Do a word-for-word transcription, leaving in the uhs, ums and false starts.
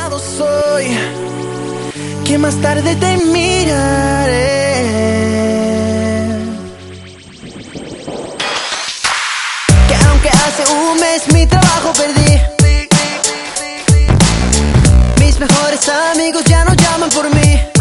lado soy, que más tarde te miraré. Que aunque hace un mes mi trabajo perdí, mis mejores amigos ya no llaman por mí.